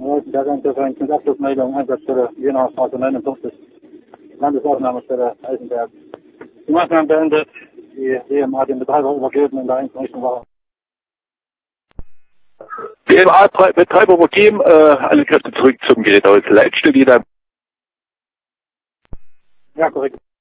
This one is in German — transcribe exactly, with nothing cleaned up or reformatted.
Da sind wir eine Abschlussmeldung, Einsatzstelle Jenausstraße neunundfünfzig, Landesaufnahmestelle Eisenberg. Die Maßnahmen beendet, die D M A den Betreiber übergeben in der Einrichtung war. D M A-Betreiber übergeben, äh, alle Kräfte zurück zum Gerät aus Leitstelle. Ja, korrekt.